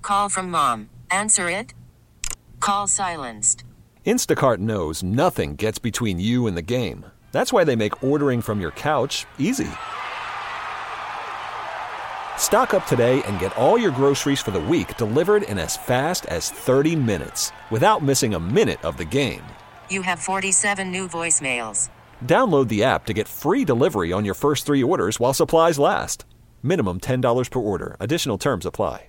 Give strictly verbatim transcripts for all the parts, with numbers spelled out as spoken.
Call from mom. Answer it. Call silenced. Instacart knows nothing gets between you and the game. That's why they make ordering from your couch easy. Stock up today and get all your groceries for the week delivered in as fast as thirty minutes without missing a minute of the game. You have forty-seven new voicemails. Download the app to get free delivery on your first three orders while supplies last. Minimum ten dollars per order. Additional terms apply.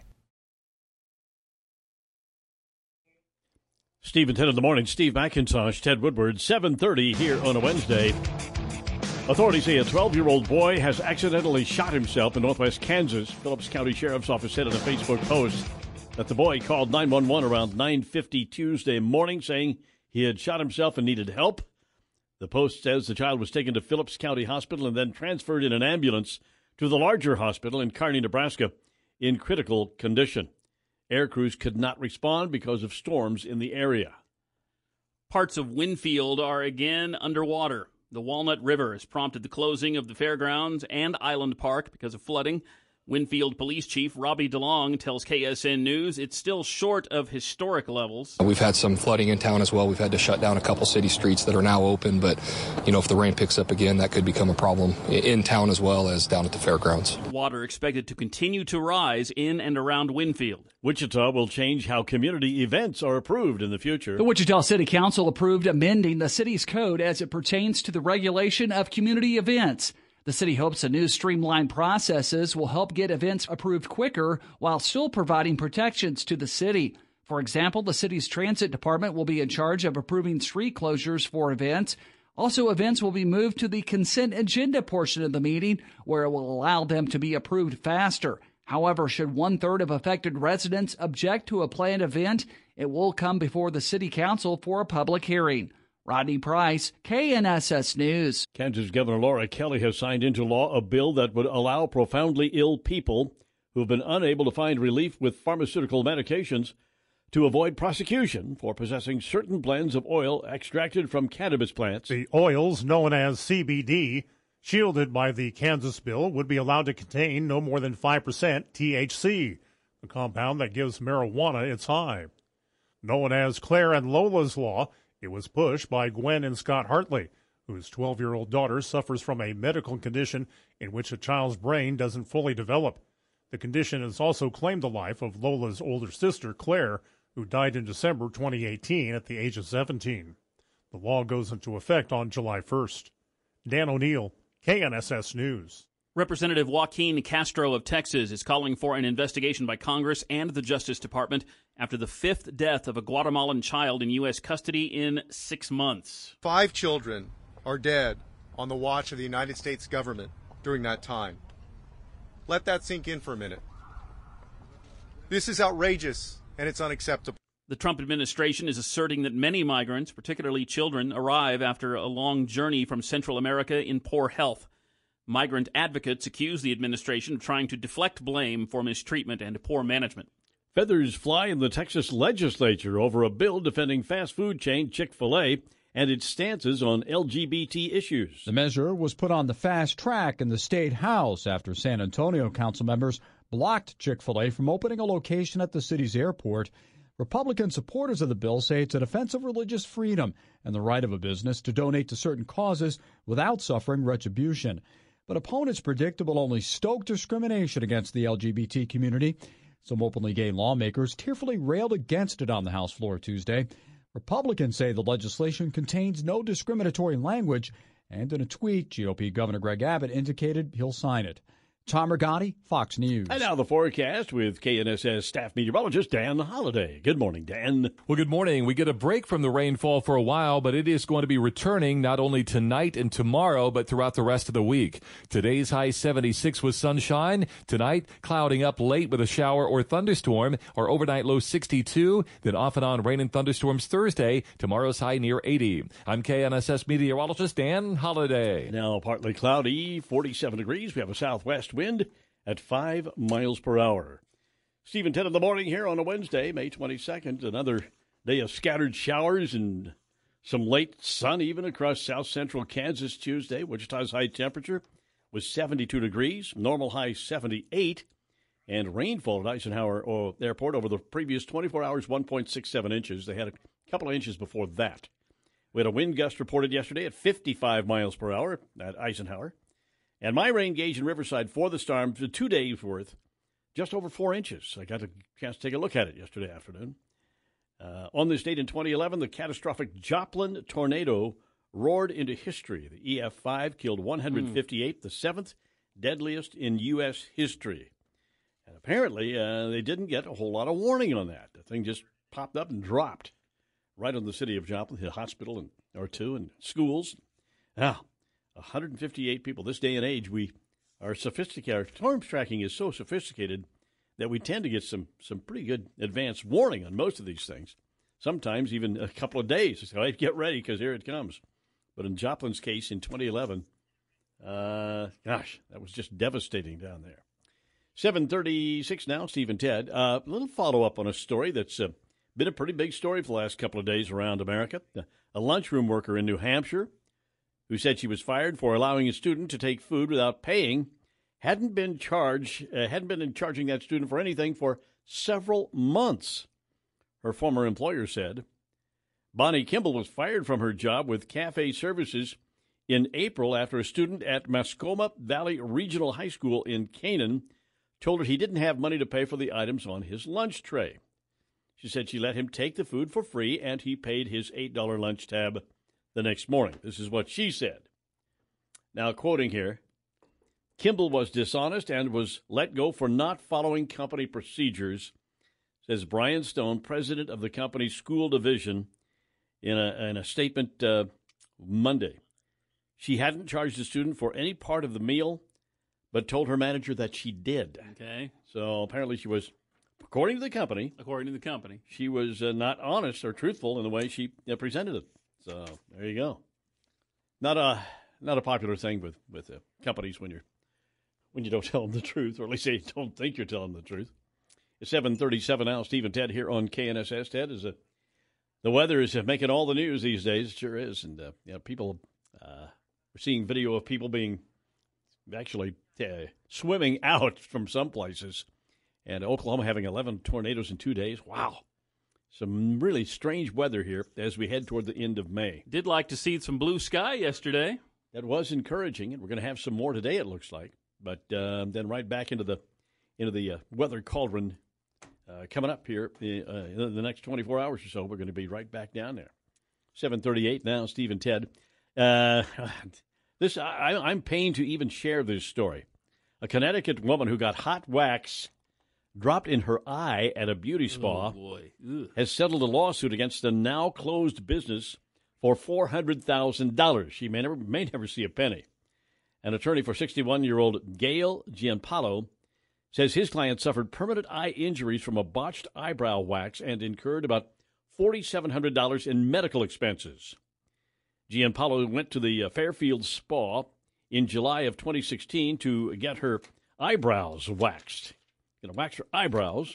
Steve and Ted in the morning. Steve McIntosh, Ted Woodward, seven thirty here on a Wednesday. Authorities say a twelve-year-old boy has accidentally shot himself in northwest Kansas. Phillips County Sheriff's Office said in a Facebook post that the boy called nine one one around nine fifty Tuesday morning saying he had shot himself and needed help. The post says the child was taken to Phillips County Hospital and then transferred in an ambulance to the larger hospital in Kearney, Nebraska, in critical condition. Air crews could not respond because of storms in the area. Parts of Winfield are again underwater. The Walnut River has prompted the closing of the fairgrounds and Island Park because of flooding. Winfield Police Chief Robbie DeLong tells K S N News it's still short of historic levels. We've had some flooding in town as well. We've had to shut down a couple city streets that are now open, but, you know, if the rain picks up again, that could become a problem in town as well as down at the fairgrounds. Water expected to continue to rise in and around Winfield. Wichita will change how community events are approved in the future. The Wichita City Council approved amending the city's code as it pertains to the regulation of community events. The city hopes the new streamlined processes will help get events approved quicker while still providing protections to the city. For example, the city's transit department will be in charge of approving street closures for events. Also, events will be moved to the consent agenda portion of the meeting, where it will allow them to be approved faster. However, should one-third of affected residents object to a planned event, it will come before the city council for a public hearing. Rodney Price, K N S S News. Kansas Governor Laura Kelly has signed into law a bill that would allow profoundly ill people who have been unable to find relief with pharmaceutical medications to avoid prosecution for possessing certain blends of oil extracted from cannabis plants. The oils, known as C B D, shielded by the Kansas bill, would be allowed to contain no more than five percent T H C, the compound that gives marijuana its high. Known as Claire and Lola's Law, it was pushed by Gwen and Scott Hartley, whose twelve-year-old daughter suffers from a medical condition in which a child's brain doesn't fully develop. The condition has also claimed the life of Lola's older sister, Claire, who died in December twenty eighteen at the age of seventeen. The law goes into effect on July first. Dan O'Neill, K N S S News. Representative Joaquin Castro of Texas is calling for an investigation by Congress and the Justice Department after the fifth death of a Guatemalan child in U S custody in six months. Five children are dead on the watch of the United States government during that time. Let that sink in for a minute. This is outrageous and it's unacceptable. The Trump administration is asserting that many migrants, particularly children, arrive after a long journey from Central America in poor health. Migrant advocates accuse the administration of trying to deflect blame for mistreatment and poor management. Feathers fly in the Texas legislature over a bill defending fast food chain Chick-fil-A and its stances on L G B T issues. The measure was put on the fast track in the state house after San Antonio council members blocked Chick-fil-A from opening a location at the city's airport. Republican supporters of the bill say it's an offense of religious freedom and the right of a business to donate to certain causes without suffering retribution. But opponents predict it will only stoke discrimination against the L G B T community. Some openly gay lawmakers tearfully railed against it on the House floor Tuesday. Republicans say the legislation contains no discriminatory language, and in a tweet, G O P Governor Greg Abbott indicated he'll sign it. Tom Rigotti, Fox News. And now the forecast with K N S S staff meteorologist Dan Holliday. Good morning, Dan. Well, good morning. We get a break from the rainfall for a while, but it is going to be returning not only tonight and tomorrow, but throughout the rest of the week. Today's high seventy-six with sunshine. Tonight, clouding up late with a shower or thunderstorm. Our overnight low sixty-two. Then off and on rain and thunderstorms Thursday. Tomorrow's high near eighty. I'm K N S S meteorologist Dan Holliday. Now partly cloudy, forty-seven degrees. We have a southwest wind at five miles per hour. Steve and Ted in the morning here on a Wednesday, May twenty-second. Another day of scattered showers and some late sun even across south central Kansas Tuesday. Wichita's high temperature was seventy-two degrees, normal high seventy-eight. And rainfall at Eisenhower oh, Airport over the previous twenty-four hours, one point six seven inches. They had a couple of inches before that. We had a wind gust reported yesterday at fifty-five miles per hour at Eisenhower. And my rain gauge in Riverside for the storm, for two days' worth, just over four inches. I got a chance to take a look at it yesterday afternoon. Uh, on this date in twenty eleven, the catastrophic Joplin tornado roared into history. The E F five killed one hundred fifty-eight, mm. the seventh deadliest in U S history. And apparently, uh, they didn't get a whole lot of warning on that. The thing just popped up and dropped right on the city of Joplin, a hospital and, or two, and schools. Now, one hundred fifty-eight people. This day and age, we are sophisticated. Our storm tracking is so sophisticated that we tend to get some, some pretty good advance warning on most of these things. Sometimes even a couple of days. So hey, get ready because here it comes. But in Joplin's case in twenty eleven, uh, gosh, that was just devastating down there. seven thirty-six now, Steve and Ted. Uh, a little follow-up on a story that's uh, been a pretty big story for the last couple of days around America. A lunchroom worker in New Hampshire who said she was fired for allowing a student to take food without paying hadn't been charged, uh, hadn't been charging that student for anything for several months, her former employer said. Bonnie Kimball was fired from her job with cafe services in April after a student at Mascoma Valley Regional High School in Canaan told her he didn't have money to pay for the items on his lunch tray. She said she let him take the food for free, and he paid his eight dollars lunch tab the next morning. This is what she said. Now, quoting here, Kimball was dishonest and was let go for not following company procedures, says Brian Stone, president of the company's school division, in a, in a statement uh, Monday. She hadn't charged the student for any part of the meal, but told her manager that she did. Okay. So apparently she was, according to the company, according to the company, she was uh, not honest or truthful in the way she uh, presented it. So there you go. Not a not a popular thing with with uh, companies when you're when you don't tell them the truth, or at least they don't think you're telling the truth. It's seven thirty-seven now. Steve and Ted here on K N S S. Ted, is a the weather is making all the news these days. It sure is, and uh, you know, people uh, we're seeing video of people being actually uh, swimming out from some places. And Oklahoma having eleven tornadoes in two days. Wow. Some really strange weather here as we head toward the end of May. Did like to see some blue sky yesterday. That was encouraging, and we're going to have some more today, it looks like. But uh, then right back into the into the uh, weather cauldron uh, coming up here uh, in the next twenty-four hours or so. We're going to be right back down there. seven thirty-eight now, Steve and Ted. Uh, this I, I'm pained to even share this story. A Connecticut woman who got hot wax dropped in her eye at a beauty spa oh boy. has settled a lawsuit against the now closed business for four hundred thousand dollars. She may never, may never see a penny. An attorney for sixty-one-year-old Gail Gianpaolo says his client suffered permanent eye injuries from a botched eyebrow wax and incurred about four thousand seven hundred dollars in medical expenses. Gianpaolo went to the Fairfield Spa in July of twenty sixteen to get her eyebrows waxed. Going to wax her eyebrows.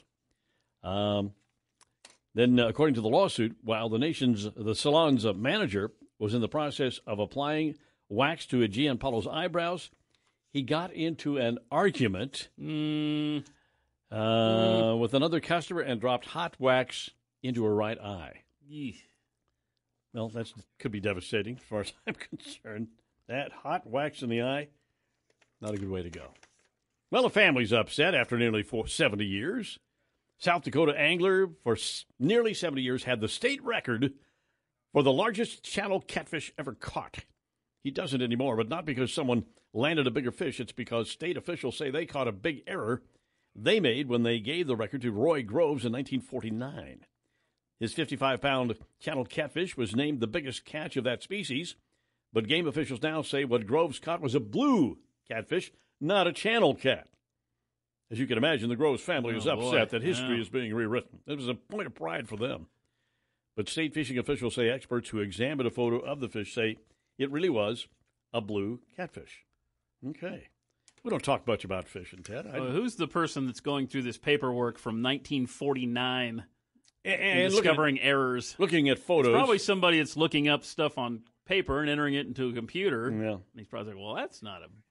Um, then, uh, according to the lawsuit, while the nation's the salon's uh, manager was in the process of applying wax to Gianpaolo's eyebrows, he got into an argument mm. Uh, mm. with another customer and dropped hot wax into her right eye. Yeesh. Well, that could be devastating as far as I'm concerned. That hot wax in the eye, not a good way to go. Well, the family's upset after nearly four, seventy years. South Dakota angler for nearly seventy years had the state record for the largest channel catfish ever caught. He doesn't anymore, but not because someone landed a bigger fish. It's because state officials say they caught a big error they made when they gave the record to Roy Groves in nineteen forty-nine. His fifty-five pound channel catfish was named the biggest catch of that species, but game officials now say what Groves caught was a blue catfish, not a channel cat. As you can imagine, the Groves family oh, is upset boy. that history yeah. is being rewritten. It was a point of pride for them. But state fishing officials say experts who examined a photo of the fish say it really was a blue catfish. Okay. We don't talk much about fishing, Ted. Uh, who's the person that's going through this paperwork from nineteen forty-nine and, and discovering looking, errors? Looking at photos. It's probably somebody that's looking up stuff on paper and entering it into a computer. Yeah. And he's probably like, well, that's not a...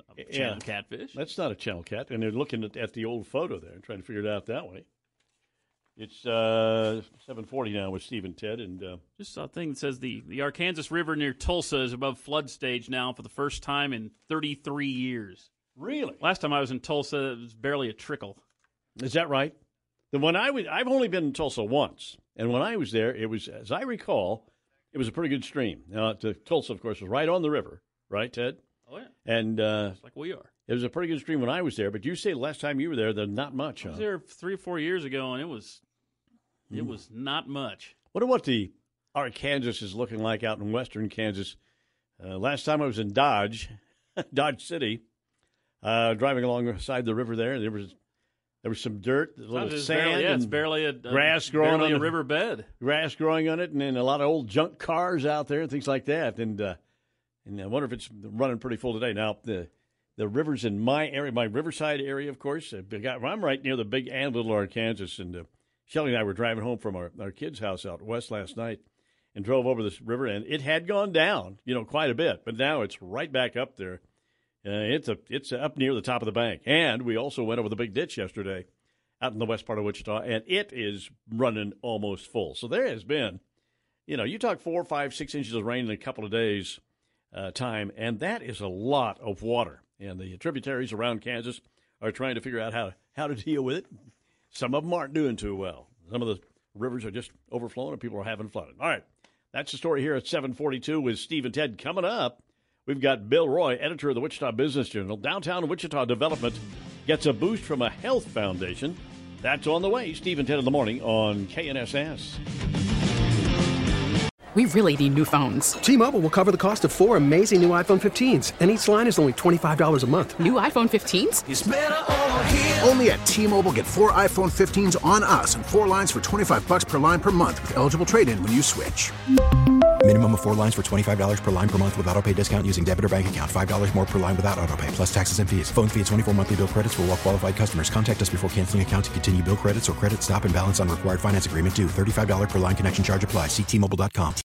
A channel yeah. catfish. That's not a channel cat. And they're looking at, at the old photo there and trying to figure it out that way. It's uh, seven forty now with Steve and Ted. And uh, just saw a thing that says the, the Arkansas River near Tulsa is above flood stage now for the first time in thirty-three years. Really? Last time I was in Tulsa, it was barely a trickle. Is that right? The when I was, I've only been in Tulsa once. And when I was there, it was, as I recall, it was a pretty good stream. Now, the Tulsa, of course, was right on the river. Right, Ted? Oh, yeah. And uh, just like we are. It was a pretty good stream when I was there, but you say the last time you were there, there's not much. I was huh? there three or four years ago, and it was it was not much. Wonder what the Arkansas is looking like out in western Kansas. Uh, last time I was in Dodge, Dodge City, uh, driving alongside the river there, there was there was some dirt, a little It's sand, barely, yeah, and it's barely a, a grass growing barely on a the, riverbed. Grass growing on it, and then a lot of old junk cars out there and things like that. And uh, and I wonder if it's running pretty full today. Now the the rivers in my area, my Riverside area, of course. I'm right near the Big and Little Arkansas, and uh, Shelley and I were driving home from our, our kids' house out west last night and drove over this river, and it had gone down, you know, quite a bit, but now it's right back up there. Uh, it's a it's up near the top of the bank, and we also went over the big ditch yesterday out in the west part of Wichita, and it is running almost full. So there has been, you know, you talk four, five, six inches of rain in a couple of days uh, time, and that is a lot of water. And the tributaries around Kansas are trying to figure out how, how to deal with it. Some of them aren't doing too well. Some of the rivers are just overflowing and people are having flooding. All right, that's the story here at seven forty-two with Steve and Ted. Coming up, we've got Bill Roy, editor of the Wichita Business Journal. Downtown Wichita development gets a boost from a health foundation. That's on the way. Steve and Ted in the morning on K N S S. We really need new phones. T-Mobile will cover the cost of four amazing new iPhone fifteens, and each line is only twenty-five dollars a month. New iPhone fifteens? It's better over here. Only at T-Mobile, get four iPhone fifteens on us and four lines for twenty-five dollars per line per month with eligible trade-in when you switch. Minimum of four lines for twenty-five dollars per line per month with autopay discount using debit or bank account. five dollars more per line without autopay, plus taxes and fees. Phone fee at twenty-four monthly bill credits for well-qualified customers. Contact us before canceling account to continue bill credits or credit stop and balance on required finance agreement due. thirty-five dollars per line connection charge applies. See T Mobile dot com.